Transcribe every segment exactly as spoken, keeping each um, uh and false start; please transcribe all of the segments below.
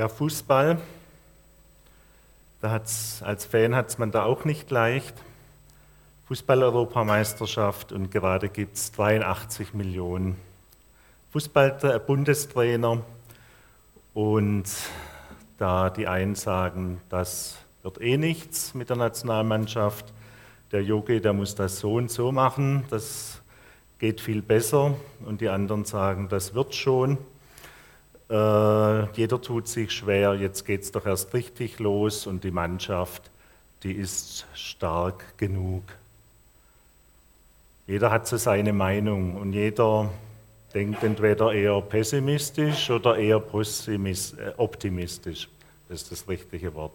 Ja, Fußball, da hat's, als Fan hat es man da auch nicht leicht. Fußball-Europameisterschaft und gerade gibt es dreiundachtzig Millionen Fußball-Bundestrainer und da die einen sagen, das wird eh nichts mit der Nationalmannschaft, der Jogi, der muss das so und so machen, das geht viel besser und die anderen sagen, das wird schon. Äh, jeder tut sich schwer, jetzt geht es doch erst richtig los und die Mannschaft, die ist stark genug. Jeder hat so seine Meinung und jeder denkt entweder eher pessimistisch oder eher optimistisch. Das ist das richtige Wort.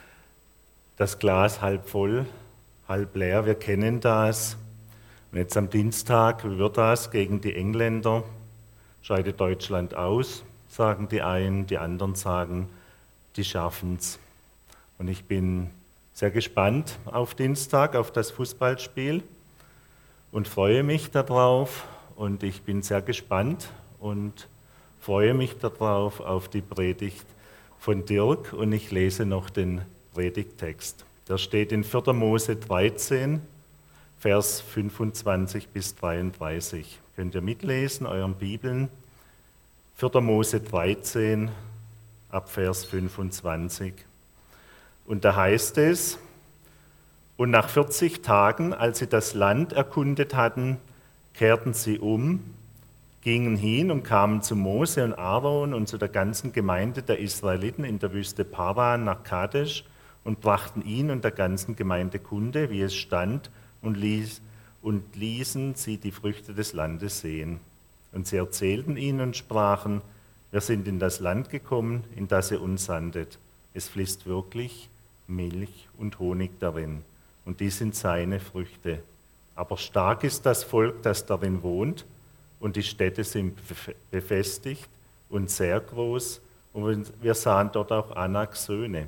Das Glas halb voll, halb leer, wir kennen das. Und jetzt am Dienstag, wie wird das gegen die Engländer? Scheidet Deutschland aus, sagen die einen, die anderen sagen, die schaffen es. Und ich bin sehr gespannt auf Dienstag, auf das Fußballspiel und freue mich darauf. Und ich bin sehr gespannt und freue mich darauf auf die Predigt von Dirk. Und ich lese noch den Predigttext. Der steht in vierter Mose dreizehn, Vers fünfundzwanzig bis dreiunddreißig. Könnt ihr mitlesen, euren Bibeln. vierter Mose dreizehn, ab Vers fünfundzwanzig. Und da heißt es, und nach vierzig Tagen, als sie das Land erkundet hatten, kehrten sie um, gingen hin und kamen zu Mose und Aaron und zu der ganzen Gemeinde der Israeliten in der Wüste Paran nach Kadesh und brachten ihn und der ganzen Gemeinde Kunde, wie es stand, und, ließ, und ließen sie die Früchte des Landes sehen. Und sie erzählten ihnen und sprachen, wir sind in das Land gekommen, in das ihr uns sandet. Es fließt wirklich Milch und Honig darin. Und die sind seine Früchte. Aber stark ist das Volk, das darin wohnt, und die Städte sind befestigt und sehr groß. Und wir sahen dort auch Anaks Söhne.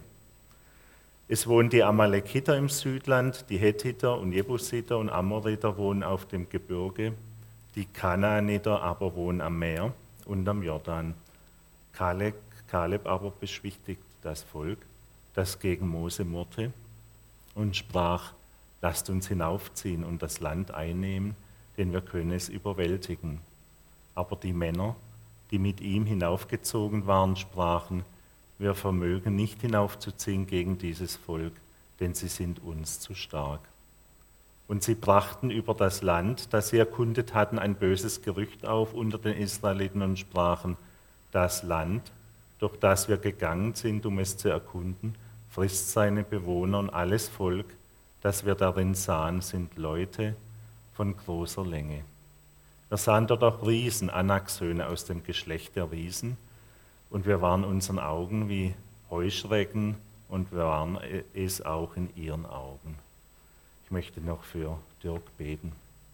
Es wohnen die Amalekiter im Südland, die Hethiter und Jebusiter und Amoriter wohnen auf dem Gebirge, die Kanaaniter aber wohnen am Meer und am Jordan. Kaleb, Kaleb aber beschwichtigte das Volk, das gegen Mose murrte, und sprach, lasst uns hinaufziehen und das Land einnehmen, denn wir können es überwältigen. Aber die Männer, die mit ihm hinaufgezogen waren, sprachen, wir vermögen nicht hinaufzuziehen gegen dieses Volk, denn sie sind uns zu stark. Und sie brachten über das Land, das sie erkundet hatten, ein böses Gerücht auf unter den Israeliten und sprachen, das Land, durch das wir gegangen sind, um es zu erkunden, frisst seine Bewohner und alles Volk, das wir darin sahen, sind Leute von großer Länge. Wir sahen dort auch Riesen, Anaks Söhne aus dem Geschlecht der Riesen, und wir waren unseren Augen wie Heuschrecken und wir waren es auch in ihren Augen. Ich möchte noch für Dirk beten.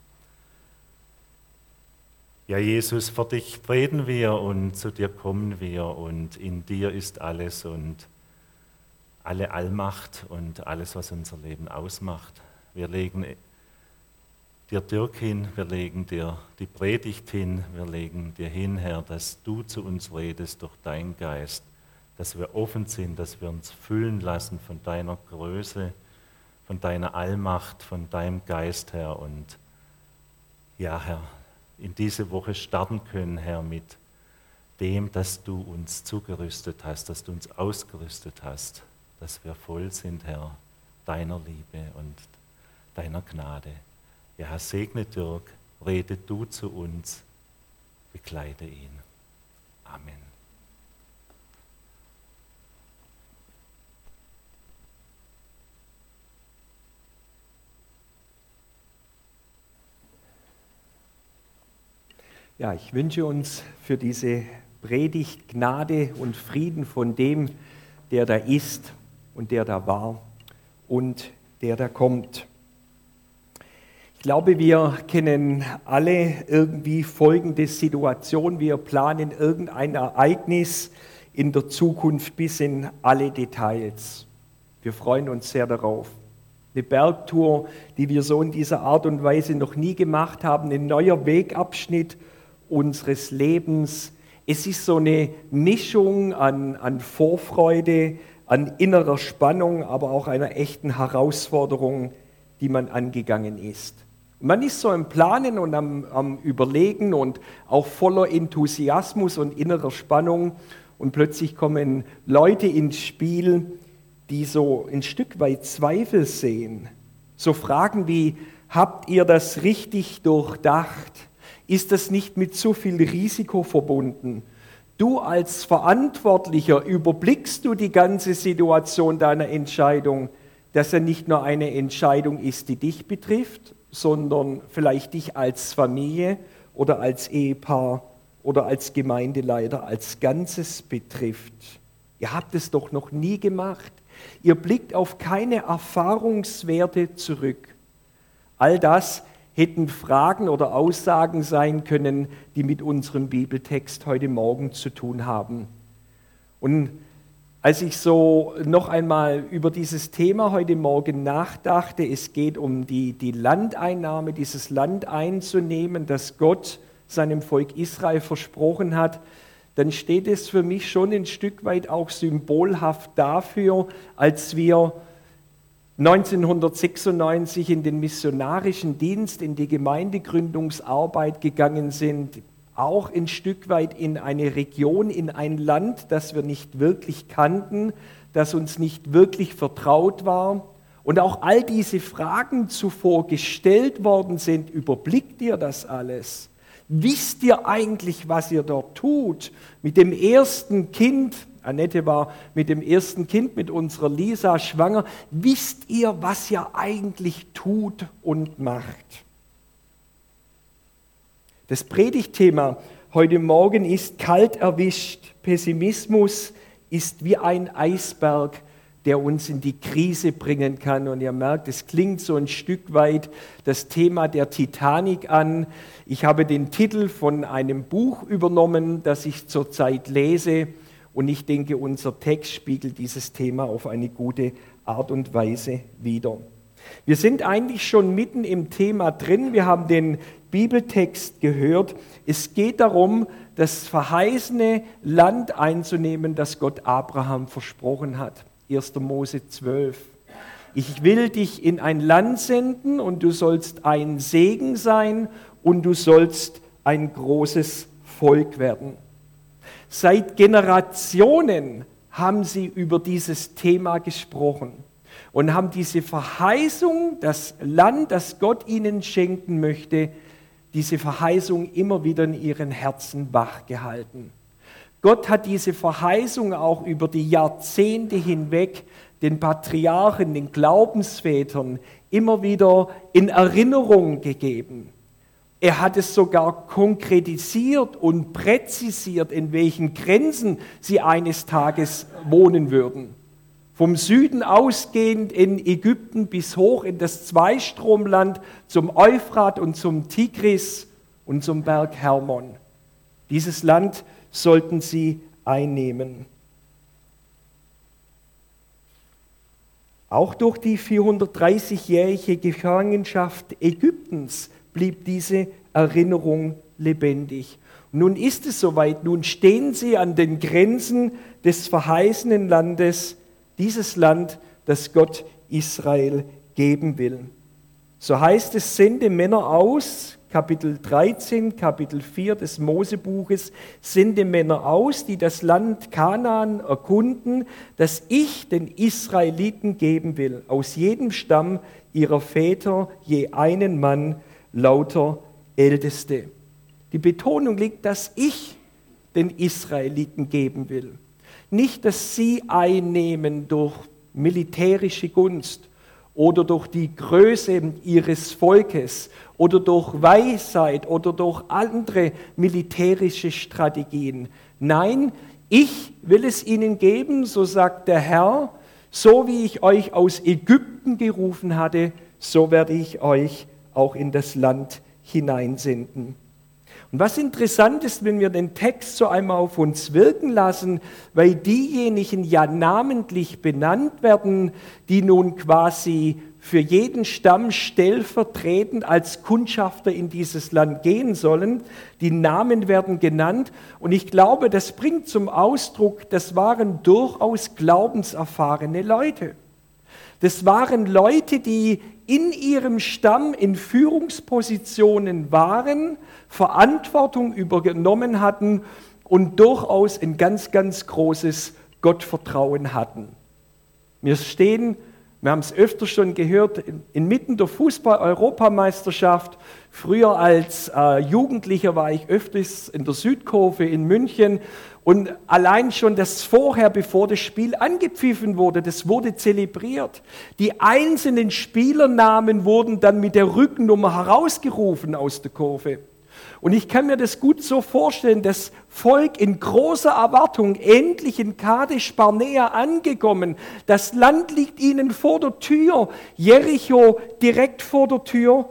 Ja, Jesus, vor dich treten wir und zu dir kommen wir und in dir ist alles und alle Allmacht und alles, was unser Leben ausmacht. Wir legen dir Dirk hin, wir legen dir die Predigt hin, wir legen dir hin, Herr, dass du zu uns redest durch deinen Geist, dass wir offen sind, dass wir uns füllen lassen von deiner Größe, von deiner Allmacht, von deinem Geist, Herr. Und ja, Herr, in diese Woche starten können, Herr, mit dem, dass du uns zugerüstet hast, dass du uns ausgerüstet hast, dass wir voll sind, Herr, deiner Liebe und deiner Gnade. Ja, segne Dirk, rede du zu uns, bekleide ihn. Amen. Ja, ich wünsche uns für diese Predigt Gnade und Frieden von dem, der da ist und der da war und der da kommt. Ich glaube, wir kennen alle irgendwie folgende Situation. Wir planen irgendein Ereignis in der Zukunft bis in alle Details. Wir freuen uns sehr darauf. Eine Bergtour, die wir so in dieser Art und Weise noch nie gemacht haben, ein neuer Wegabschnitt unseres Lebens, Es ist so eine Mischung an, an Vorfreude, an innerer Spannung, aber auch einer echten Herausforderung, die man angegangen ist. Man ist so im Planen und am, am Überlegen und auch voller Enthusiasmus und innerer Spannung und plötzlich kommen Leute ins Spiel, die so ein Stück weit Zweifel sehen. So Fragen wie, habt ihr das richtig durchdacht? Ist das nicht mit zu viel Risiko verbunden? Du als Verantwortlicher, überblickst du die ganze Situation deiner Entscheidung, dass ja nicht nur eine Entscheidung ist, die dich betrifft, sondern vielleicht dich als Familie oder als Ehepaar oder als Gemeindeleiter als Ganzes betrifft. Ihr habt es doch noch nie gemacht. Ihr blickt auf keine Erfahrungswerte zurück. All das hätten Fragen oder Aussagen sein können, die mit unserem Bibeltext heute Morgen zu tun haben. Und als ich so noch einmal über dieses Thema heute Morgen nachdachte, es geht um die, die Landeinnahme, dieses Land einzunehmen, das Gott seinem Volk Israel versprochen hat, dann steht es für mich schon ein Stück weit auch symbolhaft dafür, als wir neunzehnhundertsechsundneunzig in den missionarischen Dienst, in die Gemeindegründungsarbeit gegangen sind, auch ein Stück weit in eine Region, in ein Land, das wir nicht wirklich kannten, das uns nicht wirklich vertraut war. Und auch all diese Fragen zuvor gestellt worden sind, überblickt ihr das alles? Wisst ihr eigentlich, was ihr dort tut? Mit dem ersten Kind, Annette war mit dem ersten Kind, mit unserer Lisa schwanger, wisst ihr, was ihr eigentlich tut und macht? Das Predigtthema heute Morgen ist kalt erwischt. Pessimismus ist wie ein Eisberg, der uns in die Krise bringen kann. Und ihr merkt, es klingt so ein Stück weit das Thema der Titanic an. Ich habe den Titel von einem Buch übernommen, das ich zurzeit lese. Und ich denke, unser Text spiegelt dieses Thema auf eine gute Art und Weise wider. Wir sind eigentlich schon mitten im Thema drin. Wir haben den Bibeltext gehört. Es geht darum, das verheißene Land einzunehmen, das Gott Abraham versprochen hat. erster Mose zwölf. Ich will dich in ein Land senden und du sollst ein Segen sein und du sollst ein großes Volk werden. Seit Generationen haben sie über dieses Thema gesprochen und haben diese Verheißung, das Land, das Gott ihnen schenken möchte, diese Verheißung immer wieder in ihren Herzen wachgehalten. Gott hat diese Verheißung auch über die Jahrzehnte hinweg den Patriarchen, den Glaubensvätern immer wieder in Erinnerung gegeben. Er hat es sogar konkretisiert und präzisiert, in welchen Grenzen sie eines Tages wohnen würden. Vom Süden ausgehend in Ägypten bis hoch in das Zweistromland zum Euphrat und zum Tigris und zum Berg Hermon. Dieses Land sollten sie einnehmen. Auch durch die vierhundertdreißigjährige Gefangenschaft Ägyptens blieb diese Erinnerung lebendig. Nun ist es soweit, nun stehen sie an den Grenzen des verheißenen Landes, dieses Land, das Gott Israel geben will. So heißt es, sende Männer aus, Kapitel dreizehn, Kapitel vier des Mosebuches, sende Männer aus, die das Land Kanaan erkunden, das ich den Israeliten geben will, aus jedem Stamm ihrer Väter je einen Mann, lauter Älteste. Die Betonung liegt, dass ich den Israeliten geben will. Nicht, dass sie einnehmen durch militärische Gunst oder durch die Größe ihres Volkes oder durch Weisheit oder durch andere militärische Strategien. Nein, ich will es ihnen geben, so sagt der Herr, so wie ich euch aus Ägypten gerufen hatte, so werde ich euch auch in das Land hineinsenden. Und was interessant ist, wenn wir den Text so einmal auf uns wirken lassen, weil diejenigen ja namentlich benannt werden, die nun quasi für jeden Stamm stellvertretend als Kundschafter in dieses Land gehen sollen. Die Namen werden genannt und ich glaube, das bringt zum Ausdruck, das waren durchaus glaubenserfahrene Leute. Das waren Leute, die in ihrem Stamm in Führungspositionen waren, Verantwortung übernommen hatten und durchaus ein ganz, ganz großes Gottvertrauen hatten. Wir stehen, wir haben es öfter schon gehört, inmitten der Fußball-Europameisterschaft. Früher als äh, Jugendlicher war ich öfters in der Südkurve in München und allein schon das vorher, bevor das Spiel angepfiffen wurde, das wurde zelebriert. Die einzelnen Spielernamen wurden dann mit der Rückennummer herausgerufen aus der Kurve. Und ich kann mir das gut so vorstellen, das Volk in großer Erwartung, endlich in Kadesh Barnea angekommen. Das Land liegt ihnen vor der Tür, Jericho direkt vor der Tür.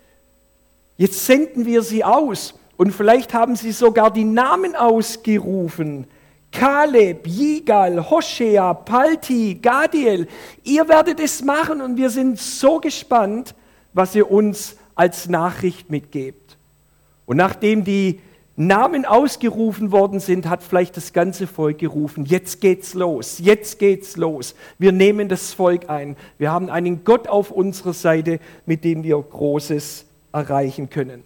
Jetzt senden wir sie aus und vielleicht haben sie sogar die Namen ausgerufen. Kaleb, Jigal, Hoshea, Palti, Gadiel, ihr werdet es machen und wir sind so gespannt, was ihr uns als Nachricht mitgebt. Und nachdem die Namen ausgerufen worden sind, hat vielleicht das ganze Volk gerufen, jetzt geht's los, jetzt geht's los. Wir nehmen das Volk ein. Wir haben einen Gott auf unserer Seite, mit dem wir Großes erreichen können.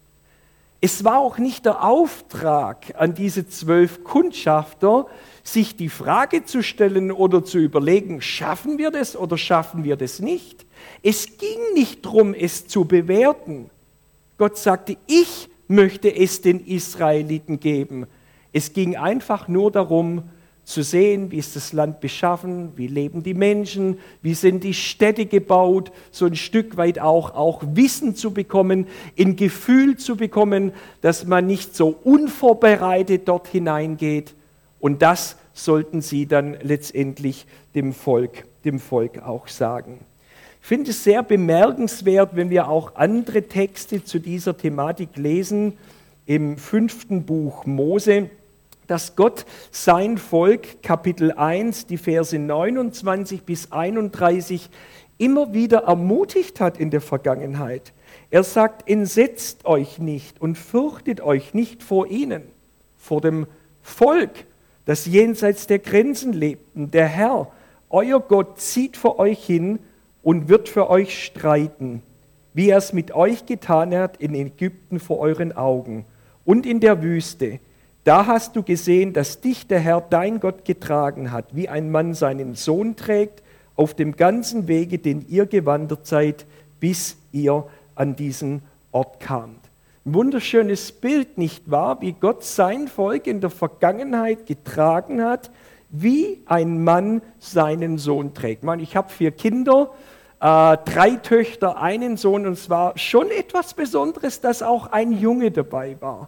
Es war auch nicht der Auftrag an diese zwölf Kundschafter, sich die Frage zu stellen oder zu überlegen, schaffen wir das oder schaffen wir das nicht? Es ging nicht darum, es zu bewerten. Gott sagte, ich möchte es den Israeliten geben. Es ging einfach nur darum, zu sehen, wie ist das Land beschaffen, wie leben die Menschen, wie sind die Städte gebaut, so ein Stück weit auch, auch Wissen zu bekommen, ein Gefühl zu bekommen, dass man nicht so unvorbereitet dort hineingeht. Und das sollten sie dann letztendlich dem Volk, dem Volk auch sagen. Ich finde es sehr bemerkenswert, wenn wir auch andere Texte zu dieser Thematik lesen, im fünften Buch Mose, dass Gott sein Volk, Kapitel eins, die Verse neunundzwanzig bis einunddreißig, immer wieder ermutigt hat in der Vergangenheit. Er sagt, entsetzt euch nicht und fürchtet euch nicht vor ihnen, vor dem Volk, das jenseits der Grenzen lebten. Der Herr, euer Gott, zieht vor euch hin und wird für euch streiten, wie er es mit euch getan hat in Ägypten vor euren Augen und in der Wüste. Da hast du gesehen, dass dich der Herr, dein Gott, getragen hat, wie ein Mann seinen Sohn trägt, auf dem ganzen Wege, den ihr gewandert seid, bis ihr an diesen Ort kamt. Ein wunderschönes Bild, nicht wahr? Wie Gott sein Volk in der Vergangenheit getragen hat, wie ein Mann seinen Sohn trägt. Ich meine, ich habe vier Kinder, äh, drei Töchter, einen Sohn, und es war schon etwas Besonderes, dass auch ein Junge dabei war.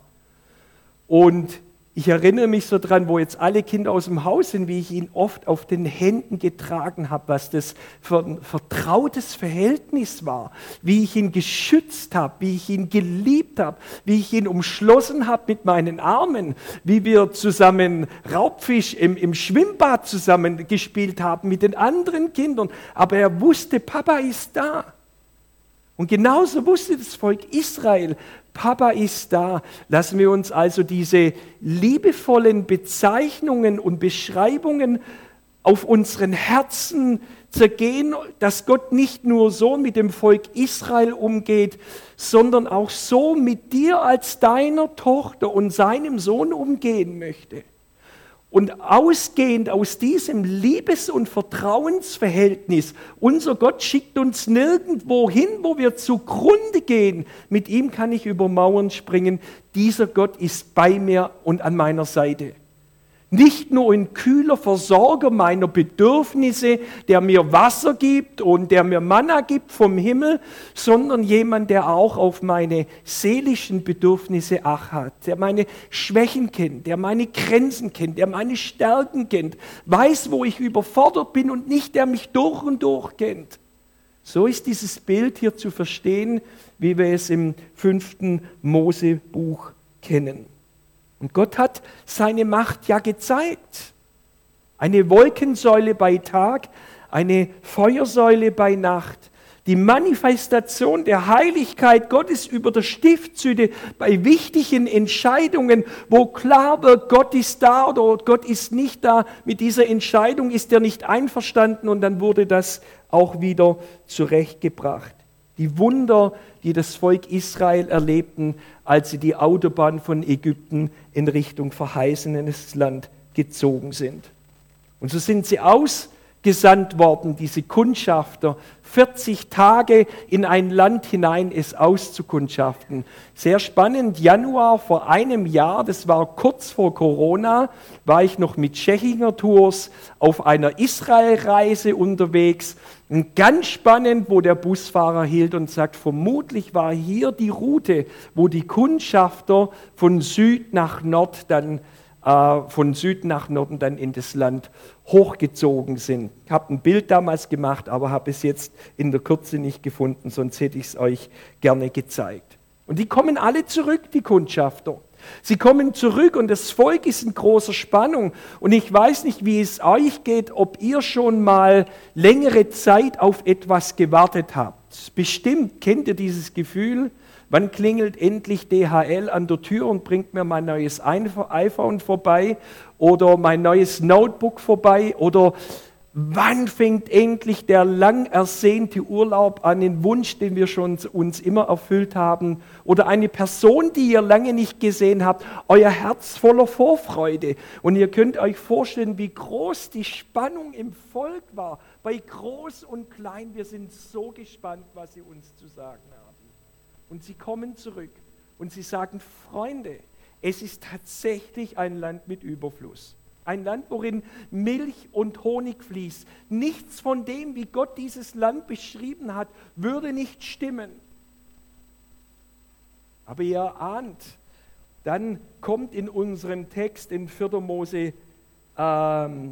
Und ich erinnere mich so dran, wo jetzt alle Kinder aus dem Haus sind, wie ich ihn oft auf den Händen getragen habe, was das für ein vertrautes Verhältnis war, wie ich ihn geschützt habe, wie ich ihn geliebt habe, wie ich ihn umschlossen habe mit meinen Armen, wie wir zusammen Raubfisch im, im Schwimmbad zusammen gespielt haben mit den anderen Kindern. Aber er wusste, Papa ist da. Und genauso wusste das Volk Israel, Papa ist da. Lassen wir uns also diese liebevollen Bezeichnungen und Beschreibungen auf unseren Herzen zergehen, dass Gott nicht nur so mit dem Volk Israel umgeht, sondern auch so mit dir als deiner Tochter und seinem Sohn umgehen möchte. Und ausgehend aus diesem Liebes- und Vertrauensverhältnis, unser Gott schickt uns nirgendwo hin, wo wir zugrunde gehen. Mit ihm kann ich über Mauern springen. Dieser Gott ist bei mir und an meiner Seite. Nicht nur ein kühler Versorger meiner Bedürfnisse, der mir Wasser gibt und der mir Manna gibt vom Himmel, sondern jemand, der auch auf meine seelischen Bedürfnisse Acht hat, der meine Schwächen kennt, der meine Grenzen kennt, der meine Stärken kennt, weiß, wo ich überfordert bin und nicht, der mich durch und durch kennt. So ist dieses Bild hier zu verstehen, wie wir es im fünften Mosebuch kennen. Und Gott hat seine Macht ja gezeigt. Eine Wolkensäule bei Tag, eine Feuersäule bei Nacht. die Manifestation der Heiligkeit Gottes über der Stiftshütte bei wichtigen Entscheidungen, wo klar wird, Gott ist da oder Gott ist nicht da. Mit dieser Entscheidung ist er nicht einverstanden und dann wurde das auch wieder zurechtgebracht. Die Wunder, die das Volk Israel erlebten, als sie die Autobahn von Ägypten in Richtung verheißenes Land gezogen sind. Und so sind sie ausgesandt worden, diese Kundschafter, vierzig Tage in ein Land hinein, es auszukundschaften. Sehr spannend, Januar vor einem Jahr, das war kurz vor Corona, war ich noch mit Tschechinger Tours auf einer Israelreise unterwegs. Und ganz spannend, wo der Busfahrer hielt und sagt, vermutlich war hier die Route, wo die Kundschafter von Süd nach Nord dann von Süden nach Norden dann in das Land hochgezogen sind. Ich habe ein Bild damals gemacht, aber habe es jetzt in der Kürze nicht gefunden, sonst hätte ich es euch gerne gezeigt. Und die kommen alle zurück, die Kundschafter. Sie kommen zurück und das Volk ist in großer Spannung. Und ich weiß nicht, wie es euch geht, ob ihr schon mal längere Zeit auf etwas gewartet habt. Bestimmt kennt ihr dieses Gefühl. Wann klingelt endlich D H L an der Tür und bringt mir mein neues iPhone vorbei oder mein neues Notebook vorbei? Oder wann fängt endlich der lang ersehnte Urlaub an, den Wunsch, den wir schon uns immer erfüllt haben? Oder eine Person, die ihr lange nicht gesehen habt, euer Herz voller Vorfreude. Und ihr könnt euch vorstellen, wie groß die Spannung im Volk war. Bei Groß und Klein, wir sind so gespannt, was sie uns zu sagen haben. Und sie kommen zurück und sie sagen, Freunde, es ist tatsächlich ein Land mit Überfluss. Ein Land, worin Milch und Honig fließt. Nichts von dem, wie Gott dieses Land beschrieben hat, würde nicht stimmen. Aber ihr ahnt, dann kommt in unserem Text in vierter Mose ähm,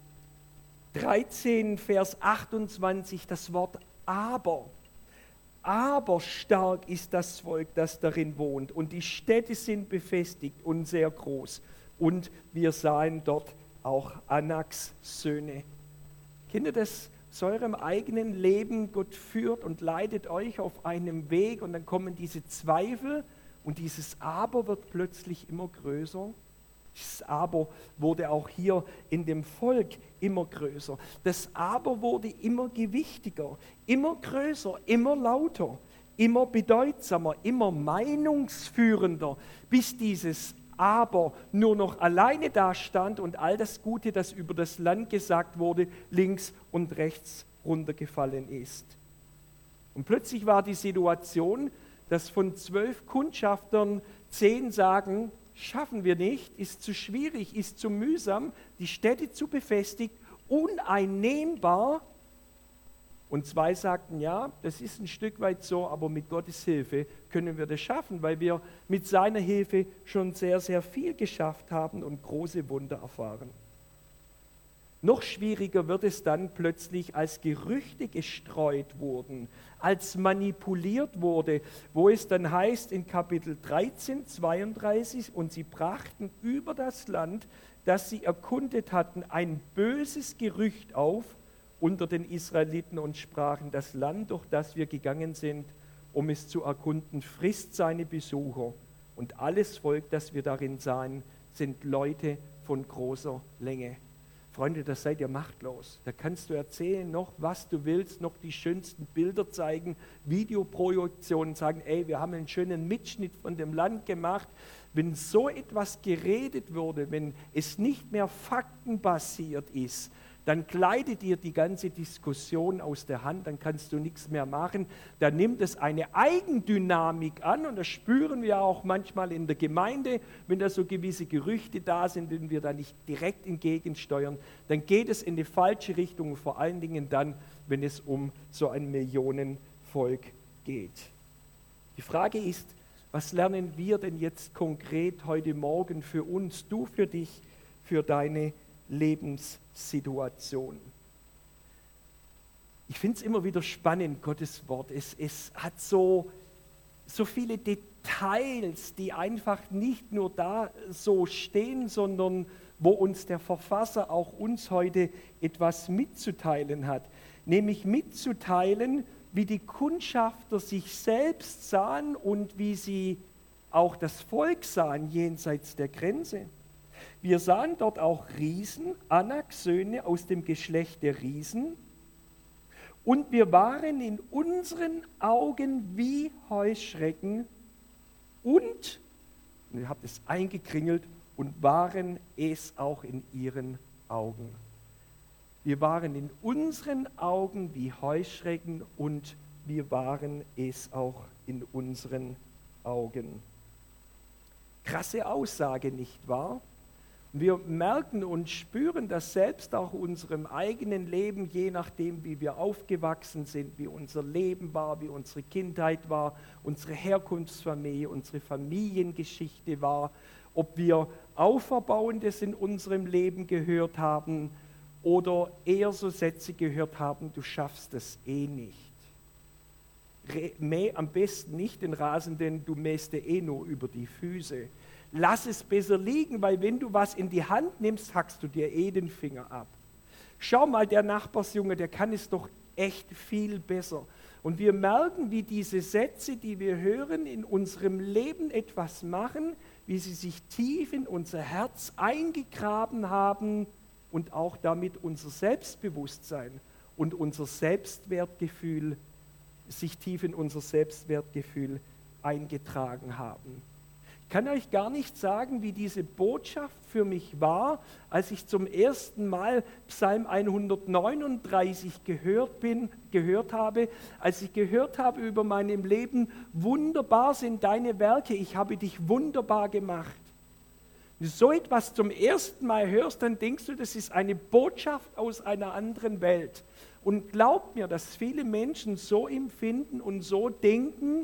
dreizehn, Vers achtundzwanzig das Wort aber. Aber stark ist das Volk, das darin wohnt, und die Städte sind befestigt und sehr groß. Und wir sahen dort auch Anaks Söhne. Kennt ihr das aus eurem eigenen Leben? Gott führt und leitet euch auf einem Weg und dann kommen diese Zweifel und dieses Aber wird plötzlich immer größer. Das Aber wurde auch hier in dem Volk immer größer. Das Aber wurde immer gewichtiger, immer größer, immer lauter, immer bedeutsamer, immer meinungsführender, bis dieses Aber nur noch alleine dastand und all das Gute, das über das Land gesagt wurde, links und rechts runtergefallen ist. Und plötzlich war die Situation, dass von zwölf Kundschaftern zehn sagen, schaffen wir nicht, ist zu schwierig, ist zu mühsam, die Städte zu befestigen, uneinnehmbar. Und zwei sagten, ja, das ist ein Stück weit so, aber mit Gottes Hilfe können wir das schaffen, weil wir mit seiner Hilfe schon sehr, sehr viel geschafft haben und große Wunder erfahren. Noch schwieriger wird es dann plötzlich, als Gerüchte gestreut wurden, als manipuliert wurde, wo es dann heißt in Kapitel dreizehn, zweiunddreißig, und sie brachten über das Land, das sie erkundet hatten, ein böses Gerücht auf unter den Israeliten und sprachen, das Land, durch das wir gegangen sind, um es zu erkunden, frisst seine Besucher, und alles Volk, das wir darin sahen, sind Leute von großer Länge. Freunde, das seid ihr machtlos. Da kannst du erzählen, noch was du willst, noch die schönsten Bilder zeigen, Videoprojektionen sagen, ey, wir haben einen schönen Mitschnitt von dem Land gemacht. Wenn so etwas geredet wurde, wenn es nicht mehr faktenbasiert ist, dann gleitet dir die ganze Diskussion aus der Hand, dann kannst du nichts mehr machen. Dann nimmt es eine Eigendynamik an und das spüren wir auch manchmal in der Gemeinde, wenn da so gewisse Gerüchte da sind, denen wir da nicht direkt entgegensteuern, dann geht es in die falsche Richtung, vor allen Dingen dann, wenn es um so ein Millionenvolk geht. Die Frage ist, was lernen wir denn jetzt konkret heute Morgen für uns, du für dich, für deine Lebenssituation? Ich finde es immer wieder spannend, Gottes Wort. Es, es hat so, so viele Details, die einfach nicht nur da so stehen, sondern wo uns der Verfasser auch uns heute etwas mitzuteilen hat. Nämlich mitzuteilen, wie die Kundschafter sich selbst sahen und wie sie auch das Volk sahen jenseits der Grenze. Wir sahen dort auch Riesen, Anaks Söhne aus dem Geschlecht der Riesen, und wir waren in unseren Augen wie Heuschrecken und, und ihr habt es eingekringelt, und waren es auch in ihren Augen. Wir waren in unseren Augen wie Heuschrecken und wir waren es auch in unseren Augen. Krasse Aussage, nicht wahr? Wir merken und spüren das selbst auch in unserem eigenen Leben, je nachdem, wie wir aufgewachsen sind, wie unser Leben war, wie unsere Kindheit war, unsere Herkunftsfamilie, unsere Familiengeschichte war, ob wir Auferbauendes in unserem Leben gehört haben oder eher so Sätze gehört haben, du schaffst es eh nicht. Mäh am besten nicht den Rasen, denn du mähst dir eh nur über die Füße. Lass es besser liegen, weil wenn du was in die Hand nimmst, hackst du dir eh den Finger ab. Schau mal, der Nachbarsjunge, der kann es doch echt viel besser. Und wir merken, wie diese Sätze, die wir hören, in unserem Leben etwas machen, wie sie sich tief in unser Herz eingegraben haben und auch damit unser Selbstbewusstsein und unser Selbstwertgefühl, sich tief in unser Selbstwertgefühl eingetragen haben. Ich kann euch gar nicht sagen, wie diese Botschaft für mich war, als ich zum ersten Mal Psalm hundertneununddreißig gehört, bin, gehört habe, als ich gehört habe über meinem Leben, wunderbar sind deine Werke, ich habe dich wunderbar gemacht. Wenn du so etwas zum ersten Mal hörst, dann denkst du, das ist eine Botschaft aus einer anderen Welt. Und glaubt mir, dass viele Menschen so empfinden und so denken,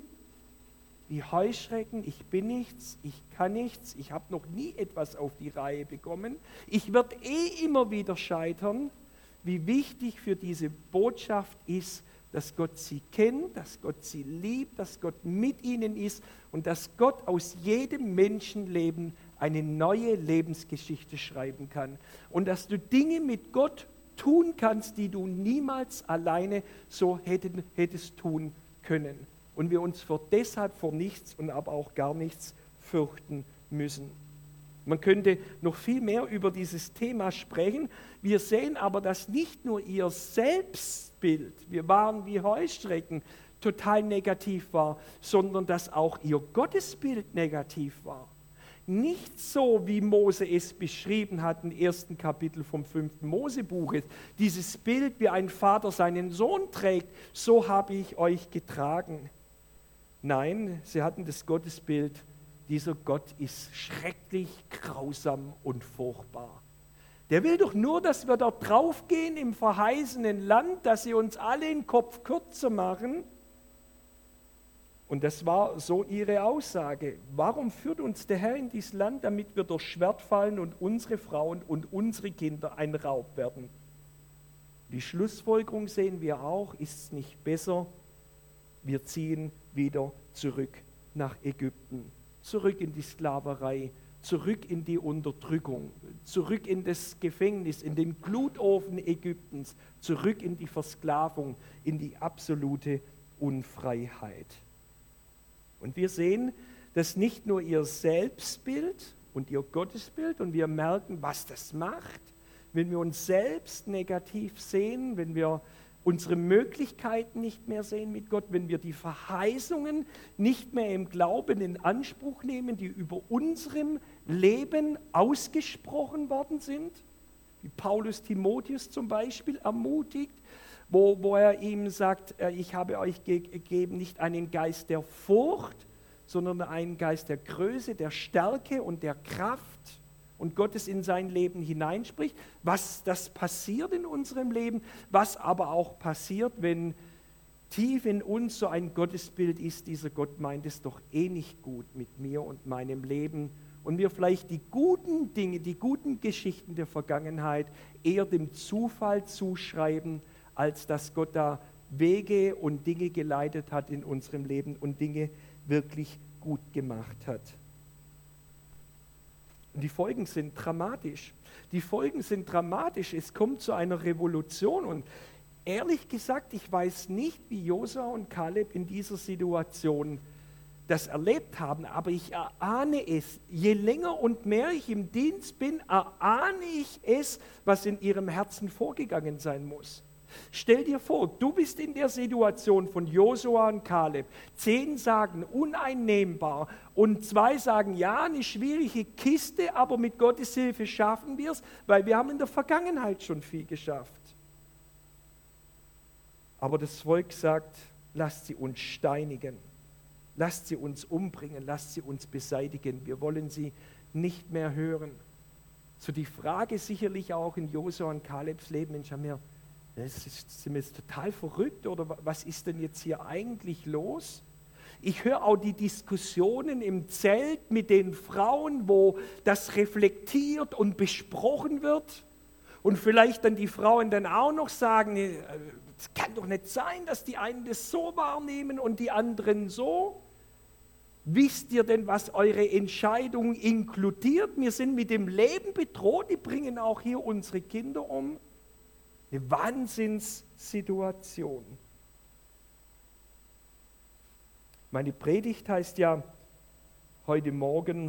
wie Heuschrecken, ich bin nichts, ich kann nichts, ich habe noch nie etwas auf die Reihe bekommen, ich werde eh immer wieder scheitern. Wie wichtig für diese Botschaft ist, dass Gott sie kennt, dass Gott sie liebt, dass Gott mit ihnen ist und dass Gott aus jedem Menschenleben eine neue Lebensgeschichte schreiben kann. Und dass du Dinge mit Gott tun kannst, die du niemals alleine so hätten, hättest tun können. Und wir uns vor, deshalb vor nichts und aber auch gar nichts fürchten müssen. Man könnte noch viel mehr über dieses Thema sprechen. Wir sehen aber, dass nicht nur ihr Selbstbild, wir waren wie Heuschrecken, total negativ war, sondern dass auch ihr Gottesbild negativ war. Nicht so, wie Mose es beschrieben hat im ersten Kapitel vom fünften Mosebuches. Dieses Bild, wie ein Vater seinen Sohn trägt, so habe ich euch getragen. Nein, sie hatten das Gottesbild, dieser Gott ist schrecklich, grausam und furchtbar. Der will doch nur, dass wir dort draufgehen im verheißenen Land, dass sie uns alle den Kopf kürzer machen. Und das war so ihre Aussage. Warum führt uns der Herr in dieses Land, damit wir durch Schwert fallen und unsere Frauen und unsere Kinder ein Raub werden? Die Schlussfolgerung sehen wir auch, ist es nicht besser, wir ziehen wieder zurück nach Ägypten, zurück in die Sklaverei, zurück in die Unterdrückung, zurück in das Gefängnis, in den Glutofen Ägyptens, zurück in die Versklavung, in die absolute Unfreiheit. Und wir sehen, dass nicht nur ihr Selbstbild und ihr Gottesbild, und wir merken, was das macht, wenn wir uns selbst negativ sehen, wenn wir unsere Möglichkeiten nicht mehr sehen mit Gott, wenn wir die Verheißungen nicht mehr im Glauben in Anspruch nehmen, die über unserem Leben ausgesprochen worden sind, wie Paulus Timotheus zum Beispiel ermutigt, wo, wo er ihm sagt, ich habe euch gegeben nicht einen Geist der Furcht, sondern einen Geist der Größe, der Stärke und der Kraft, und Gott es in sein Leben hineinspricht, was das passiert in unserem Leben, was aber auch passiert, wenn tief in uns so ein Gottesbild ist, dieser Gott meint es doch eh nicht gut mit mir und meinem Leben, und wir vielleicht die guten Dinge, die guten Geschichten der Vergangenheit eher dem Zufall zuschreiben, als dass Gott da Wege und Dinge geleitet hat in unserem Leben und Dinge wirklich gut gemacht hat. Und die Folgen sind dramatisch. Die Folgen sind dramatisch. Es kommt zu einer Revolution. Und ehrlich gesagt, ich weiß nicht, wie Josua und Kaleb in dieser Situation das erlebt haben, aber ich erahne es. Je länger und mehr ich im Dienst bin, erahne ich es, was in ihrem Herzen vorgegangen sein muss. Stell dir vor, du bist in der Situation von Josua und Kaleb. Zehn sagen uneinnehmbar und zwei sagen, ja, eine schwierige Kiste, aber mit Gottes Hilfe schaffen wir es, weil wir haben in der Vergangenheit schon viel geschafft. Aber das Volk sagt, lasst sie uns steinigen, lasst sie uns umbringen, lasst sie uns beseitigen, wir wollen sie nicht mehr hören. So die Frage sicherlich auch in Josua und Kalebs Leben, Mensch, haben wir, sind wir jetzt total verrückt oder was ist denn jetzt hier eigentlich los? Ich höre auch die Diskussionen im Zelt mit den Frauen, wo das reflektiert und besprochen wird. Und vielleicht dann die Frauen dann auch noch sagen, es kann doch nicht sein, dass die einen das so wahrnehmen und die anderen so. Wisst ihr denn, was eure Entscheidung inkludiert? Wir sind mit dem Leben bedroht, die bringen auch hier unsere Kinder um. Eine Wahnsinnssituation. Meine Predigt heißt ja heute Morgen,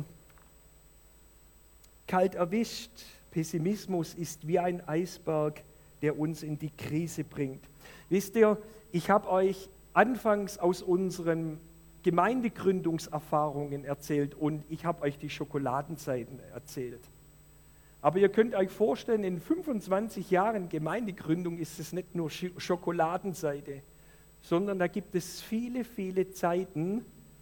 kalt erwischt. Pessimismus ist wie ein Eisberg, der uns in die Krise bringt. Wisst ihr, ich habe euch anfangs aus unseren Gemeindegründungserfahrungen erzählt und ich habe euch die Schokoladenzeiten erzählt. Aber ihr könnt euch vorstellen, in fünfundzwanzig Jahren Gemeindegründung ist es nicht nur Schokoladenseite, sondern da gibt es viele, viele Zeiten,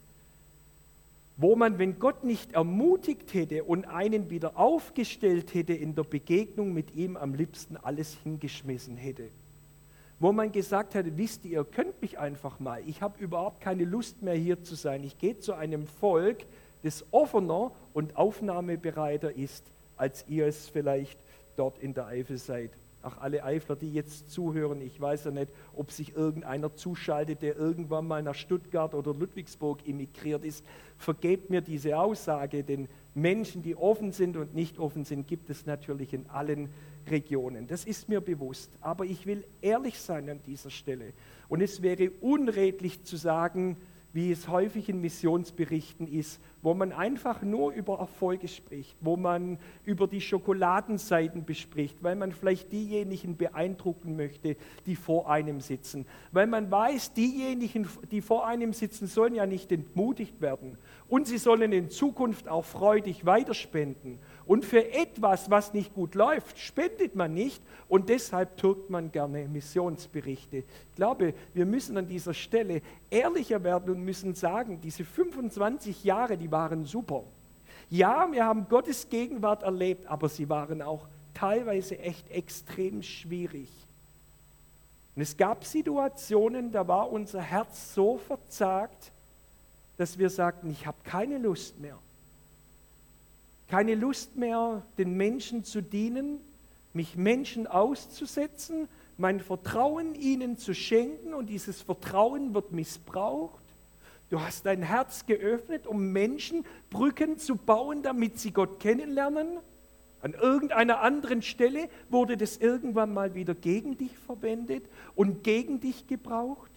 wo man, wenn Gott nicht ermutigt hätte und einen wieder aufgestellt hätte in der Begegnung mit ihm, am liebsten alles hingeschmissen hätte. Wo man gesagt hätte, wisst ihr, ihr könnt mich einfach mal, ich habe überhaupt keine Lust mehr hier zu sein. Ich gehe zu einem Volk, das offener und aufnahmebereiter ist, als ihr es vielleicht dort in der Eifel seid. Ach, alle Eifler, die jetzt zuhören, ich weiß ja nicht, ob sich irgendeiner zuschaltet, der irgendwann mal nach Stuttgart oder Ludwigsburg emigriert ist. Vergebt mir diese Aussage, denn Menschen, die offen sind und nicht offen sind, gibt es natürlich in allen Regionen. Das ist mir bewusst. Aber ich will ehrlich sein an dieser Stelle. Und es wäre unredlich zu sagen, wie es häufig in Missionsberichten ist, wo man einfach nur über Erfolge spricht, wo man über die Schokoladenseiten bespricht, weil man vielleicht diejenigen beeindrucken möchte, die vor einem sitzen. Weil man weiß, diejenigen, die vor einem sitzen, sollen ja nicht entmutigt werden. Und sie sollen in Zukunft auch freudig weiterspenden. Und für etwas, was nicht gut läuft, spendet man nicht und deshalb türkt man gerne Missionsberichte. Ich glaube, wir müssen an dieser Stelle ehrlicher werden und müssen sagen, diese fünfundzwanzig Jahre, die waren super. Ja, wir haben Gottes Gegenwart erlebt, aber sie waren auch teilweise echt extrem schwierig. Und es gab Situationen, da war unser Herz so verzagt, dass wir sagten, ich habe keine Lust mehr. Keine Lust mehr, den Menschen zu dienen, mich Menschen auszusetzen, mein Vertrauen ihnen zu schenken und dieses Vertrauen wird missbraucht. Du hast dein Herz geöffnet, um Menschen Brücken zu bauen, damit sie Gott kennenlernen. An irgendeiner anderen Stelle wurde das irgendwann mal wieder gegen dich verwendet und gegen dich gebraucht.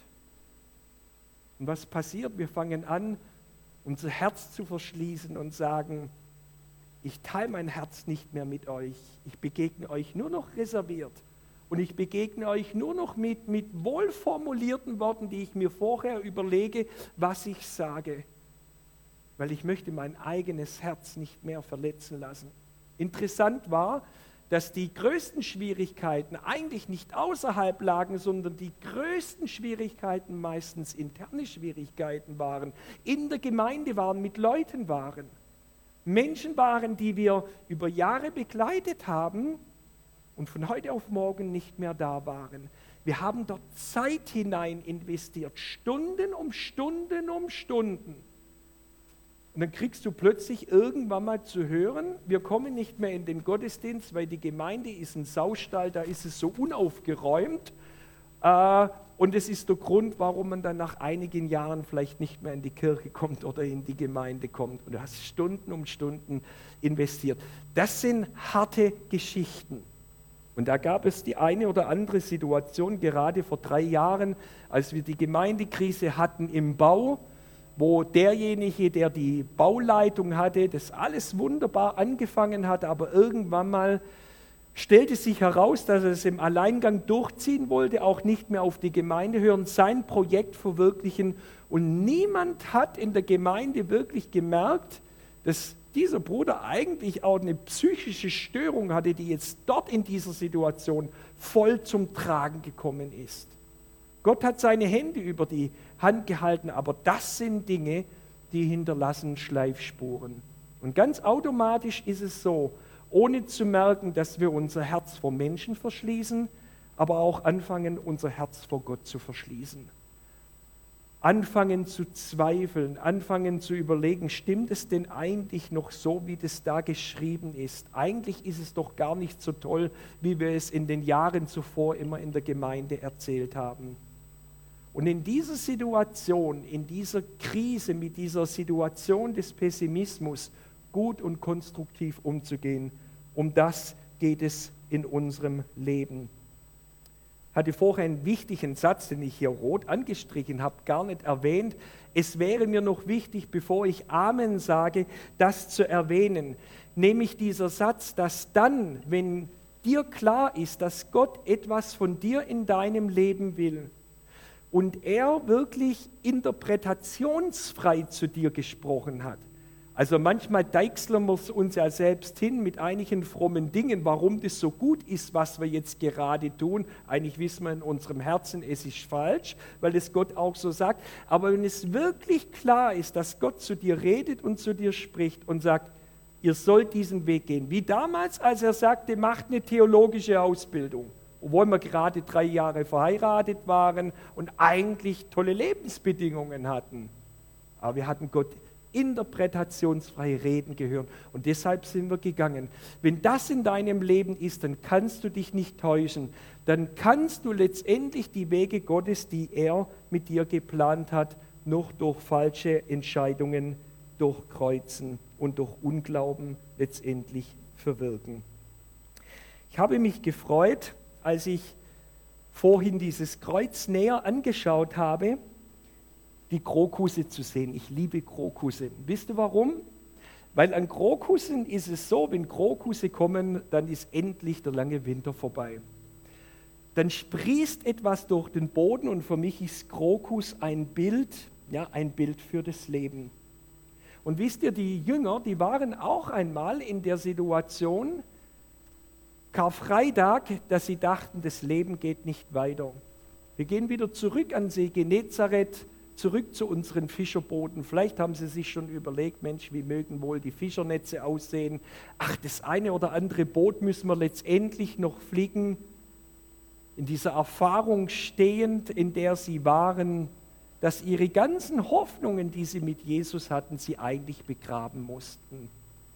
Und was passiert? Wir fangen an, unser Herz zu verschließen und sagen, ich teile mein Herz nicht mehr mit euch. Ich begegne euch nur noch reserviert. Und ich begegne euch nur noch mit, mit wohlformulierten Worten, die ich mir vorher überlege, was ich sage. Weil ich möchte mein eigenes Herz nicht mehr verletzen lassen. Interessant war, dass die größten Schwierigkeiten eigentlich nicht außerhalb lagen, sondern die größten Schwierigkeiten meistens interne Schwierigkeiten waren, in der Gemeinde waren, mit Leuten waren. Menschen waren, die wir über Jahre begleitet haben und von heute auf morgen nicht mehr da waren. Wir haben dort Zeit hinein investiert, Stunden um Stunden um Stunden. Und dann kriegst du plötzlich irgendwann mal zu hören, wir kommen nicht mehr in den Gottesdienst, weil die Gemeinde ist ein Saustall, da ist es so unaufgeräumt. Äh, und das ist der Grund, warum man dann nach einigen Jahren vielleicht nicht mehr in die Kirche kommt oder in die Gemeinde kommt. Und du hast Stunden um Stunden investiert. Das sind harte Geschichten. Und da gab es die eine oder andere Situation, gerade vor drei Jahren, als wir die Gemeindekrise hatten im Bau, wo derjenige, der die Bauleitung hatte, das alles wunderbar angefangen hat, aber irgendwann mal stellte sich heraus, dass er es im Alleingang durchziehen wollte, auch nicht mehr auf die Gemeinde hören, sein Projekt verwirklichen. Und niemand hat in der Gemeinde wirklich gemerkt, dass dieser Bruder eigentlich auch eine psychische Störung hatte, die jetzt dort in dieser Situation voll zum Tragen gekommen ist. Gott hat seine Hände über die Hand gehalten, aber das sind Dinge, die hinterlassen Schleifspuren. Und ganz automatisch ist es so, ohne zu merken, dass wir unser Herz vor Menschen verschließen, aber auch anfangen, unser Herz vor Gott zu verschließen. Anfangen zu zweifeln, anfangen zu überlegen, stimmt es denn eigentlich noch so, wie das da geschrieben ist? Eigentlich ist es doch gar nicht so toll, wie wir es in den Jahren zuvor immer in der Gemeinde erzählt haben. Und in dieser Situation, in dieser Krise, mit dieser Situation des Pessimismus gut und konstruktiv umzugehen, um das geht es in unserem Leben. Ich hatte vorher einen wichtigen Satz, den ich hier rot angestrichen habe, gar nicht erwähnt. Es wäre mir noch wichtig, bevor ich Amen sage, das zu erwähnen. Nämlich dieser Satz, dass dann, wenn dir klar ist, dass Gott etwas von dir in deinem Leben will und er wirklich interpretationsfrei zu dir gesprochen hat. Also manchmal deichseln wir uns ja selbst hin mit einigen frommen Dingen, warum das so gut ist, was wir jetzt gerade tun. Eigentlich wissen wir in unserem Herzen, es ist falsch, weil es Gott auch so sagt. Aber wenn es wirklich klar ist, dass Gott zu dir redet und zu dir spricht und sagt, ihr sollt diesen Weg gehen. Wie damals, als er sagte, macht eine theologische Ausbildung. Obwohl wir gerade drei Jahre verheiratet waren und eigentlich tolle Lebensbedingungen hatten. Aber wir hatten Gott interpretationsfrei reden gehören. Und deshalb sind wir gegangen. Wenn das in deinem Leben ist, dann kannst du dich nicht täuschen. Dann kannst du letztendlich die Wege Gottes, die er mit dir geplant hat, noch durch falsche Entscheidungen durchkreuzen und durch Unglauben letztendlich verwirken. Ich habe mich gefreut, als ich vorhin dieses Kreuz näher angeschaut habe, die Krokusse zu sehen. Ich liebe Krokusse. Wisst ihr warum? Weil an Krokussen ist es so, wenn Krokusse kommen, dann ist endlich der lange Winter vorbei. Dann sprießt etwas durch den Boden und für mich ist Krokus ein Bild, ja, ein Bild für das Leben. Und wisst ihr, die Jünger, die waren auch einmal in der Situation, Karfreitag, dass sie dachten, das Leben geht nicht weiter. Wir gehen wieder zurück an See Genezareth, zurück zu unseren Fischerbooten. Vielleicht haben Sie sich schon überlegt, Mensch, wie mögen wohl die Fischernetze aussehen? Ach, das eine oder andere Boot müssen wir letztendlich noch fliegen. In dieser Erfahrung stehend, in der sie waren, dass ihre ganzen Hoffnungen, die sie mit Jesus hatten, sie eigentlich begraben mussten.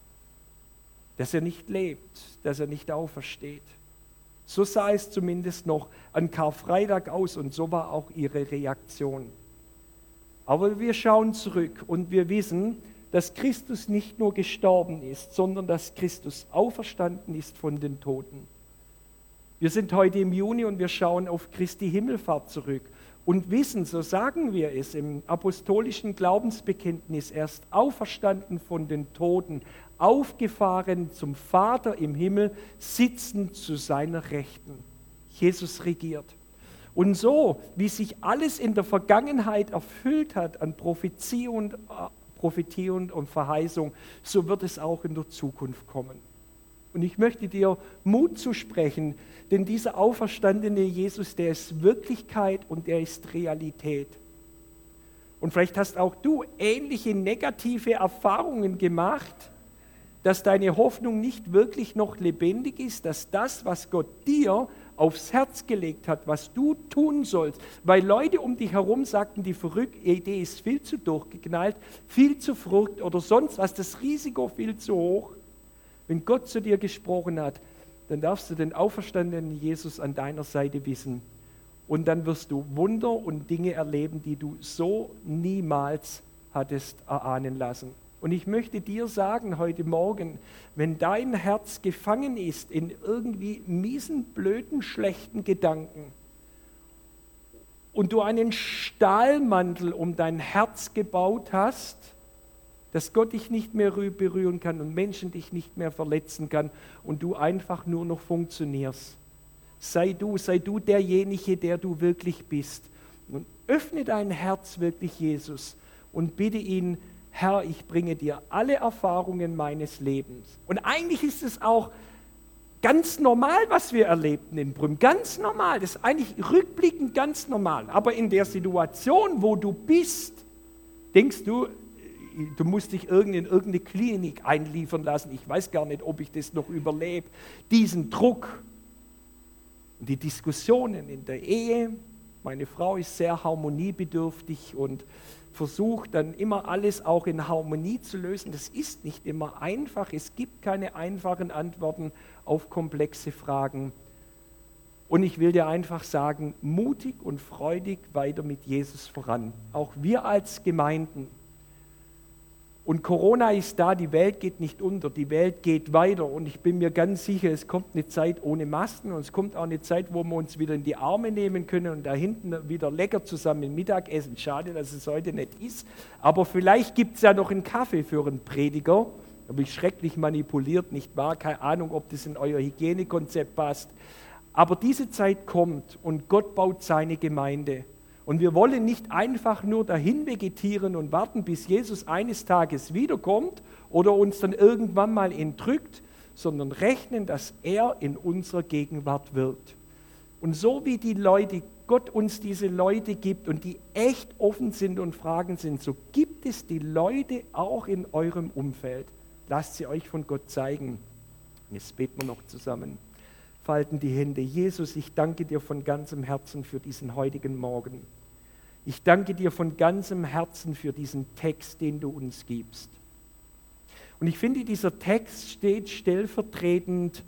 Dass er nicht lebt, dass er nicht aufersteht. So sah es zumindest noch an Karfreitag aus und so war auch ihre Reaktion. Aber wir schauen zurück und wir wissen, dass Christus nicht nur gestorben ist, sondern dass Christus auferstanden ist von den Toten. Wir sind heute im Juni und wir schauen auf Christi Himmelfahrt zurück und wissen, so sagen wir es im apostolischen Glaubensbekenntnis, er ist auferstanden von den Toten, aufgefahren zum Vater im Himmel, sitzend zu seiner Rechten. Jesus regiert. Und so, wie sich alles in der Vergangenheit erfüllt hat an Prophetie und, äh, Prophetie und, und Verheißung, so wird es auch in der Zukunft kommen. Und ich möchte dir Mut zusprechen, denn dieser auferstandene Jesus, der ist Wirklichkeit und der ist Realität. Und vielleicht hast auch du ähnliche negative Erfahrungen gemacht, dass deine Hoffnung nicht wirklich noch lebendig ist, dass das, was Gott dir aufs Herz gelegt hat, was du tun sollst, weil Leute um dich herum sagten, die verrückte Idee ist viel zu durchgeknallt, viel zu verrückt oder sonst was, das Risiko viel zu hoch. Wenn Gott zu dir gesprochen hat, dann darfst du den auferstandenen Jesus an deiner Seite wissen und dann wirst du Wunder und Dinge erleben, die du so niemals hattest erahnen lassen. Und ich möchte dir sagen heute Morgen, wenn dein Herz gefangen ist in irgendwie miesen, blöden, schlechten Gedanken und du einen Stahlmantel um dein Herz gebaut hast, dass Gott dich nicht mehr berühren kann und Menschen dich nicht mehr verletzen kann und du einfach nur noch funktionierst. Sei du, sei du derjenige, der du wirklich bist. Und öffne dein Herz wirklich Jesus und bitte ihn, Herr, ich bringe dir alle Erfahrungen meines Lebens. Und eigentlich ist es auch ganz normal, was wir erlebten in Brüm. Ganz normal, das ist eigentlich rückblickend ganz normal. Aber in der Situation, wo du bist, denkst du, du musst dich in irgendeine Klinik einliefern lassen. Ich weiß gar nicht, ob ich das noch überlebe. Diesen Druck, die Diskussionen in der Ehe. Meine Frau ist sehr harmoniebedürftig und versucht dann immer alles auch in Harmonie zu lösen. Das ist nicht immer einfach. Es gibt keine einfachen Antworten auf komplexe Fragen. Und ich will dir einfach sagen, mutig und freudig weiter mit Jesus voran. Auch wir als Gemeinden. Und Corona ist da, die Welt geht nicht unter, die Welt geht weiter. Und ich bin mir ganz sicher, es kommt eine Zeit ohne Masken und es kommt auch eine Zeit, wo wir uns wieder in die Arme nehmen können und da hinten wieder lecker zusammen Mittagessen. Schade, dass es heute nicht ist. Aber vielleicht gibt es ja noch einen Kaffee für einen Prediger. Da habe ich schrecklich manipuliert, nicht wahr? Keine Ahnung, ob das in euer Hygienekonzept passt. Aber diese Zeit kommt und Gott baut seine Gemeinde. Und wir wollen nicht einfach nur dahin vegetieren und warten, bis Jesus eines Tages wiederkommt oder uns dann irgendwann mal entrückt, sondern rechnen, dass er in unserer Gegenwart wirkt. Und so wie die Leute, Gott uns diese Leute gibt und die echt offen sind und fragen sind, so gibt es die Leute auch in eurem Umfeld. Lasst sie euch von Gott zeigen. Jetzt beten wir noch zusammen. Falten die Hände. Jesus, ich danke dir von ganzem Herzen für diesen heutigen Morgen. Ich danke dir von ganzem Herzen für diesen Text, den du uns gibst. Und ich finde, dieser Text steht stellvertretend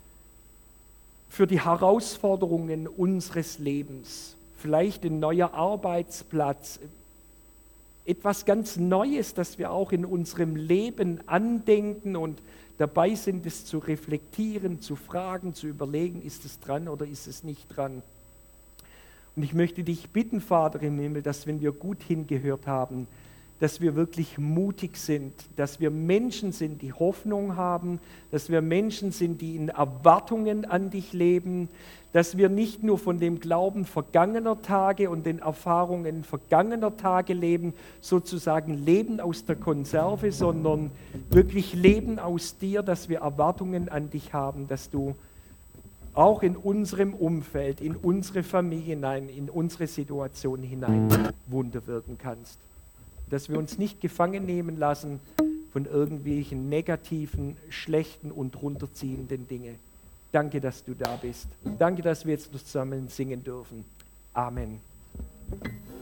für die Herausforderungen unseres Lebens. Vielleicht ein neuer Arbeitsplatz, etwas ganz Neues, das wir auch in unserem Leben andenken und dabei sind, es zu reflektieren, zu fragen, zu überlegen, ist es dran oder ist es nicht dran. Und ich möchte dich bitten, Vater im Himmel, dass wenn wir gut hingehört haben, dass wir wirklich mutig sind, dass wir Menschen sind, die Hoffnung haben, dass wir Menschen sind, die in Erwartungen an dich leben, dass wir nicht nur von dem Glauben vergangener Tage und den Erfahrungen vergangener Tage leben, sozusagen Leben aus der Konserve, sondern wirklich Leben aus dir, dass wir Erwartungen an dich haben, dass du auch in unserem Umfeld, in unsere Familie hinein, in unsere Situation hinein Wunder wirken kannst. Dass wir uns nicht gefangen nehmen lassen von irgendwelchen negativen, schlechten und runterziehenden Dingen. Danke, dass du da bist. Danke, dass wir jetzt zusammen singen dürfen. Amen.